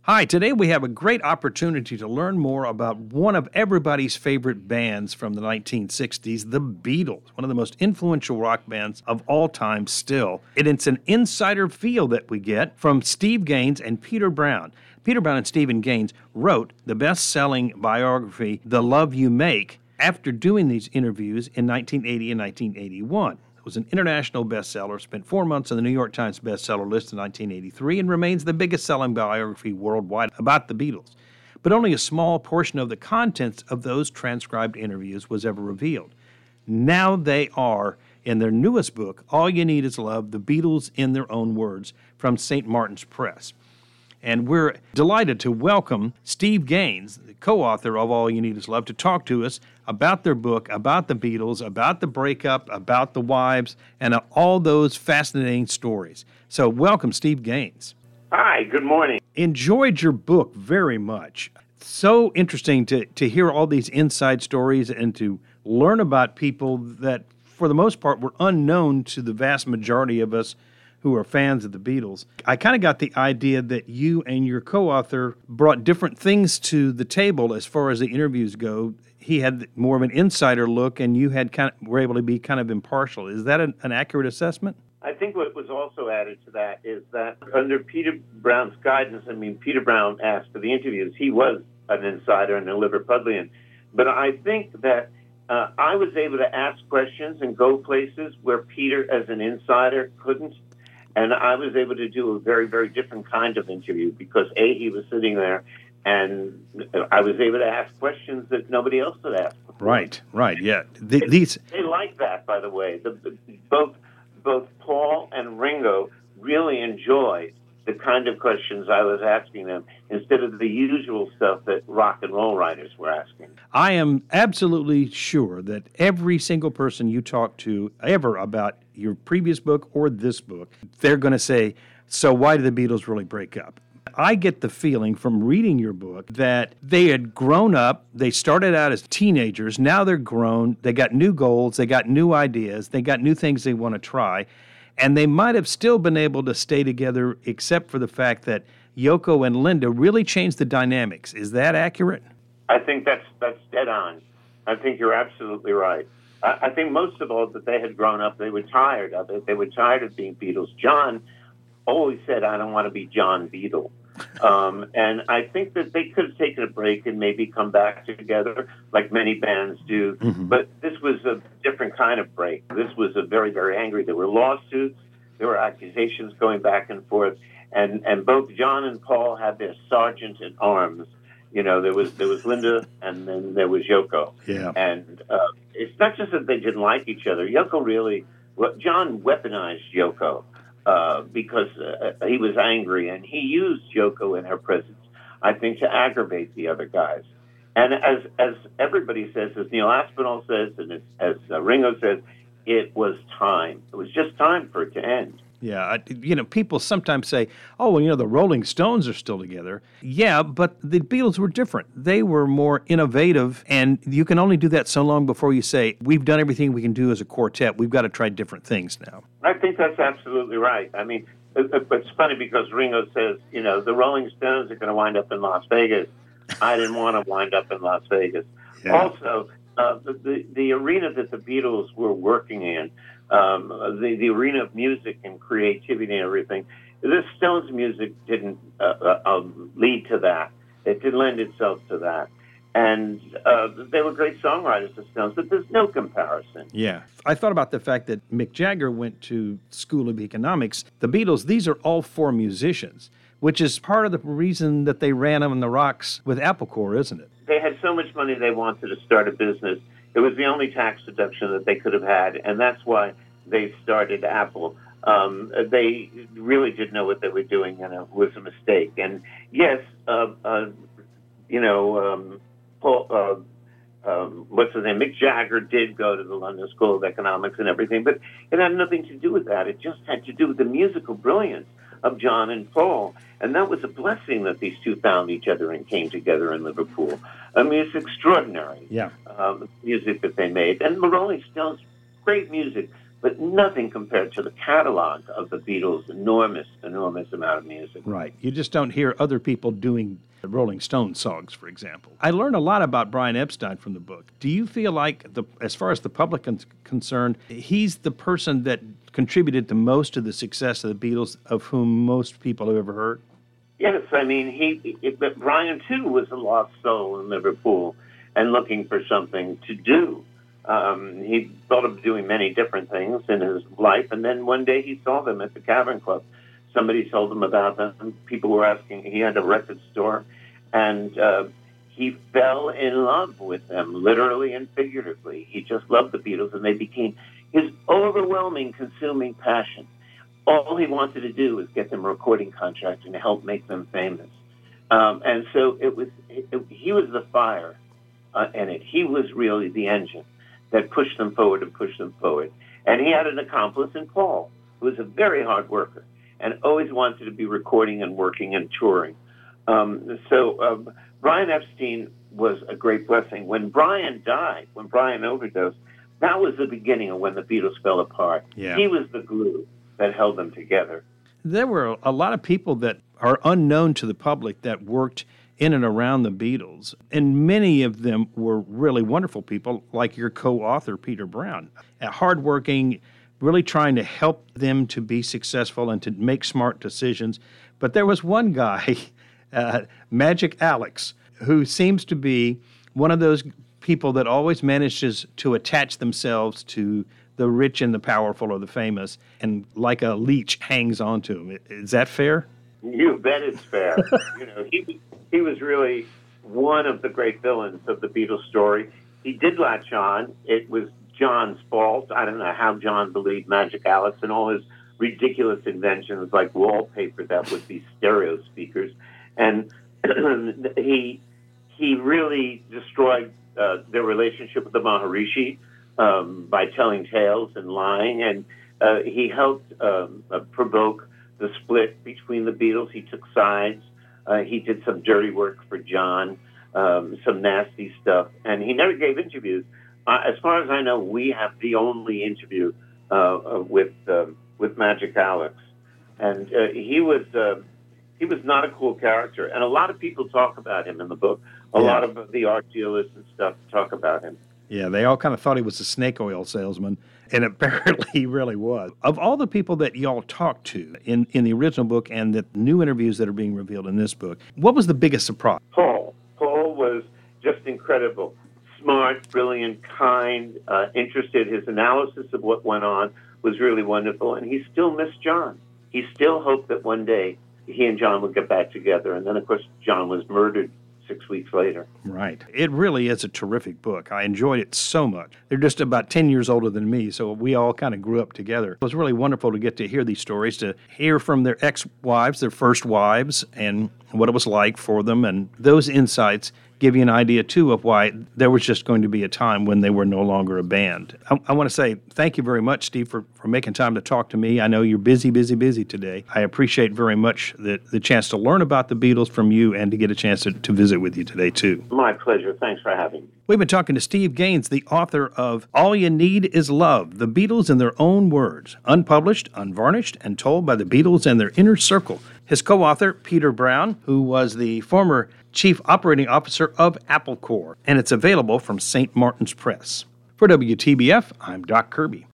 Hi, today we have a great opportunity to learn more about one of everybody's favorite bands from the 1960s, the Beatles, one of the most influential rock bands of all time still. And it's an insider feel that we get from Steve Gaines and Peter Brown. Peter Brown and Stephen Gaines wrote the best-selling biography, The Love You Make, after doing these interviews in 1980 and 1981. It was an international bestseller, spent 4 months on the New York Times bestseller list in 1983, and remains the biggest-selling biography worldwide about the Beatles. But only a small portion of the contents of those transcribed interviews was ever revealed. Now they are in their newest book, All You Need Is Love, The Beatles in Their Own Words, from St. Martin's Press. And we're delighted to welcome Steve Gaines, the co-author of All You Need Is Love, to talk to us about their book, about the Beatles, about the breakup, about the wives, and all those fascinating stories. So welcome, Steve Gaines. Hi, good morning. Enjoyed your book very much. So interesting to hear all these inside stories and to learn about people that, for the most part, were unknown to the vast majority of us who are fans of the Beatles. I kind of got the idea that you and your co-author brought different things to the table as far as the interviews go. He had more of an insider look, and you had were able to be kind of impartial. Is that an accurate assessment? I think what was also added to that is that under Peter Brown's guidance, Peter Brown asked for the interviews. He was an insider and a Liverpudlian. But I think that I was able to ask questions and go places where Peter, as an insider, couldn't. And I was able to do a very, very different kind of interview because, A, he was sitting there, and I was able to ask questions that nobody else had asked before. Right, yeah. They like that, by the way. Both Paul and Ringo really enjoyed the kind of questions I was asking them instead of the usual stuff that rock and roll writers were asking. I am absolutely sure that every single person you talk to ever about your previous book or this book, they're going to say, so why did the Beatles really break up? I get the feeling from reading your book that they had grown up, they started out as teenagers, now they're grown, they got new goals, they got new ideas, they got new things they want to try, and they might have still been able to stay together except for the fact that Yoko and Linda really changed the dynamics. Is that accurate? I think that's dead on. I think you're absolutely right. I think most of all that they had grown up, they were tired of it. They were tired of being Beatles. John always said, I don't want to be John Beatle. And I think that they could have taken a break and maybe come back together like many bands do. Mm-hmm. But this was a different kind of break. This was a very, very angry. There were lawsuits. There were accusations going back and forth. And both John and Paul had their sergeant at arms. You know, there was Linda, and then there was Yoko. Yeah. And it's not just that they didn't like each other. John weaponized Yoko because he was angry, and he used Yoko in her presence, I think, to aggravate the other guys. And as everybody says, as Neil Aspinall says, and as Ringo says, it was time. It was just time for it to end. Yeah, people sometimes say, oh, well, the Rolling Stones are still together. Yeah, but the Beatles were different. They were more innovative, and you can only do that so long before you say, we've done everything we can do as a quartet. We've got to try different things now. I think that's absolutely right. I mean, it's funny because Ringo says, the Rolling Stones are going to wind up in Las Vegas. I didn't want to wind up in Las Vegas. Yeah. Also, the arena that the Beatles were working in, the arena of music and creativity and everything, the Stones music didn't lead to that. It didn't lend itself to that. And they were great songwriters, the Stones, but there's no comparison. Yeah. I thought about the fact that Mick Jagger went to School of Economics. The Beatles, these are all four musicians, which is part of the reason that they ran on the rocks with Apple Corps, isn't it? They had so much money they wanted to start a business. It was the only tax deduction that they could have had, and that's why they started Apple. They really didn't know what they were doing, and it was a mistake. And yes, Paul, what's his name? Mick Jagger did go to the London School of Economics and everything, but it had nothing to do with that. It just had to do with the musical brilliance of John and Paul. And that was a blessing that these two found each other and came together in Liverpool. I mean, it's extraordinary, yeah. The music that they made. And the Rolling Stones, great music, but nothing compared to the catalog of the Beatles' enormous amount of music. Right. You just don't hear other people doing Rolling Stones songs, for example. I learned a lot about Brian Epstein from the book. Do you feel like, as far as the public is concerned, he's the person that contributed the most to the success of the Beatles, of whom most people have ever heard? Yes, I mean, but Brian, too, was a lost soul in Liverpool and looking for something to do. He thought of doing many different things in his life, and then one day he saw them at the Cavern Club. Somebody told him about them. People were asking. He had a record store, and he fell in love with them, literally and figuratively. He just loved the Beatles, and they became his overwhelming, consuming passion. All he wanted to do was get them a recording contract and help make them famous. And so he was the fire in it. He was really the engine that pushed them forward and pushed them forward. And he had an accomplice in Paul, who was a very hard worker and always wanted to be recording and working and touring. So Brian Epstein was a great blessing. When Brian died, when Brian overdosed, that was the beginning of when the Beatles fell apart. Yeah. He was the glue that held them together. There were a lot of people that are unknown to the public that worked in and around the Beatles, and many of them were really wonderful people, like your co-author, Peter Brown. Hardworking, really trying to help them to be successful and to make smart decisions. But there was one guy, Magic Alex, who seems to be one of those people that always manages to attach themselves to the rich and the powerful or the famous, and like a leech hangs on to them. Is that fair? You bet it's fair. He was really one of the great villains of the Beatles story. He did latch on. It was John's fault. I don't know how John believed Magic Alex and all his ridiculous inventions like wallpaper that would be stereo speakers. And he really destroyed their relationship with the Maharishi by telling tales and lying. And he helped provoke the split between the Beatles. He took sides. He did some dirty work for John, some nasty stuff, and he never gave interviews. As far as I know, we have the only interview with Magic Alex, and he was not a cool character. And a lot of people talk about him in the book. A lot of the art dealers and stuff talk about him. Yeah, they all kind of thought he was a snake oil salesman, and apparently he really was. Of all the people that y'all talked to in the original book and the new interviews that are being revealed in this book, what was the biggest surprise? Paul. Paul was just incredible. Smart, brilliant, kind, interested. His analysis of what went on was really wonderful, and he still missed John. He still hoped that one day he and John would get back together, and then, of course, John was murdered 6 weeks later. Right. It really is a terrific book. I enjoyed it so much. They're just about 10 years older than me, so we all kind of grew up together. It was really wonderful to get to hear these stories, to hear from their ex-wives, their first wives, and what it was like for them. And those insights give you an idea, too, of why there was just going to be a time when they were no longer a band. I want to say thank you very much, Steve, for making time to talk to me. I know you're busy today. I appreciate very much the chance to learn about the Beatles from you and to get a chance to visit with you today, too. My pleasure. Thanks for having me. We've been talking to Steve Gaines, the author of All You Need Is Love, The Beatles in Their Own Words, unpublished, unvarnished, and told by the Beatles and their inner circle. His co-author, Peter Brown, who was the former Chief Operating Officer of Apple Corps, and it's available from St. Martin's Press. For WTBF, I'm Doc Kirby.